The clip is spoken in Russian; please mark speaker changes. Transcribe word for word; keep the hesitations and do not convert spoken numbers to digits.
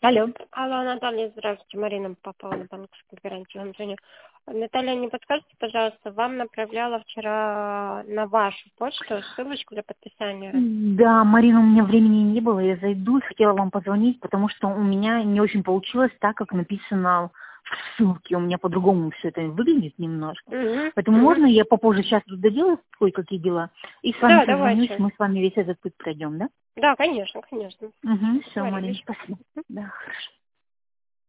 Speaker 1: Алло.
Speaker 2: Алло, Наталья, здравствуйте. Марина по поводу банковской гарантии вам звоню. Наталья, не подскажите, пожалуйста, вам направляла вчера на вашу почту ссылочку для подписания?
Speaker 1: Да, Марина, у меня времени не было, я зайду и хотела вам позвонить, потому что у меня не очень получилось так, как написано в ссылке. У меня по-другому все это выглядит немножко.
Speaker 2: Угу,
Speaker 1: Поэтому
Speaker 2: угу.
Speaker 1: можно я попозже сейчас тут доделаю кое-какие дела и с вами
Speaker 2: Да,
Speaker 1: созвонюсь,
Speaker 2: давайте.
Speaker 1: мы с вами весь этот путь пройдем, да?
Speaker 2: Да, конечно, конечно.
Speaker 1: Угу, все, Марина,
Speaker 2: Договорились.
Speaker 1: спасибо. Да, хорошо.